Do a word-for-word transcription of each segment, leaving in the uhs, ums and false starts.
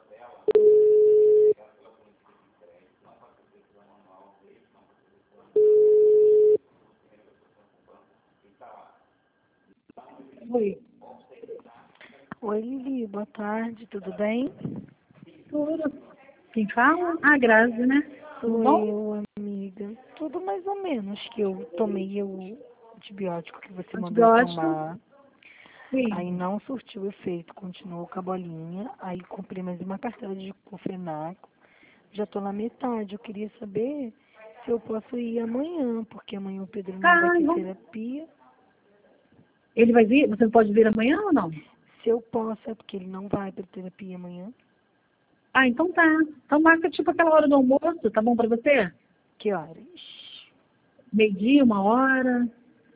Oi. Oi, Lili, boa tarde, tudo bem? Tudo. Quem fala? Ah, Grazi, né? Tudo Sou bom? eu, amiga. Tudo mais ou menos, que eu tomei o antibiótico que você mandou eu Antibiótico? tomar. Aí Sim. não surtiu efeito, continuou com a bolinha. Aí comprei mais uma cartela de clofenaco. Já tô na metade. Eu queria saber se eu posso ir amanhã, porque amanhã o Pedro não vai Tá, ter vamos. terapia. Ele vai vir? Você pode vir amanhã ou não? Se eu posso, é porque ele não vai para terapia amanhã. Ah, então tá. Então marca tipo aquela hora do almoço, tá bom pra você? Que horas? Meio-dia, uma hora.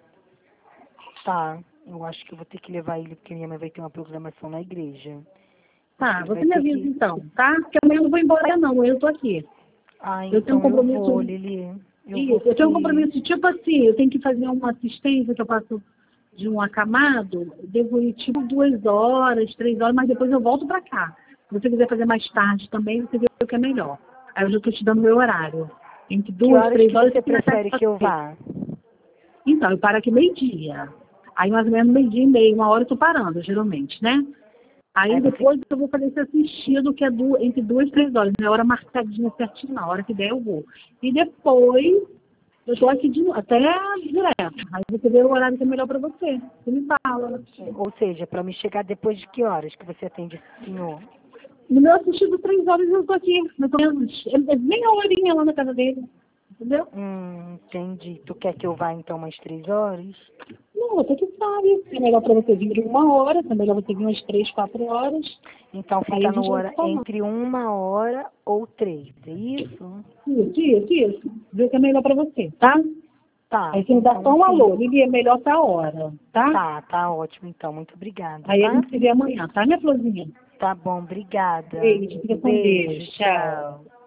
Tá, eu acho que eu vou ter que levar ele, porque minha mãe vai ter uma programação na igreja. Acho que Tá, ele vai você me ter avisa que... então, tá? Porque amanhã eu não vou embora não, eu tô aqui. Ah, Eu tenho um então eu vou, compromisso. Lili. Eu vou Isso, eu tenho um sim. compromisso tipo assim, eu tenho que fazer uma assistência que eu faço de um acamado, devo ir tipo duas horas, três horas, mas depois eu volto pra cá. Se você quiser fazer mais tarde também, você vê o que é melhor. Aí eu já estou te dando meu horário. Entre Que duas, horas três que horas você você começa prefere a que eu fazer. vá? Então, eu paro aqui meio-dia. Aí mais ou menos meio-dia e meio, uma hora eu tô parando, geralmente, né? Aí Aí você... depois eu vou fazer esse assistido, que é du entre duas e três horas. Não é hora marcadinha certinho, na hora que der eu vou. E depois eu tô aqui de, até direto. Aí você vê o horário que é melhor pra você. Você me fala. Ou seja, para me chegar depois de que horas que você atende esse senhor? No meu assistido, três horas eu tô aqui. Mais ou menos. É meia horinha lá na casa dele. Entendeu? Hum, entendi. Tu quer que eu vá então umas três horas? Não, você que sabe. É melhor pra você vir uma hora, é melhor você vir umas três, quatro horas. Então Aí a fica no gente vai se hora falar. entre uma hora ou três, é isso? Isso, isso, isso. Vê o que é melhor pra você, tá? Tá, Aí você me dá então só um sim. alô. Lili, é melhor tá a hora, tá? Tá, tá ótimo então. Muito obrigada, Aí a tá? gente se vê amanhã, tá, minha florzinha? Tá bom, obrigada. Beijo, fica com Deus. Beijo, Tchau. tchau.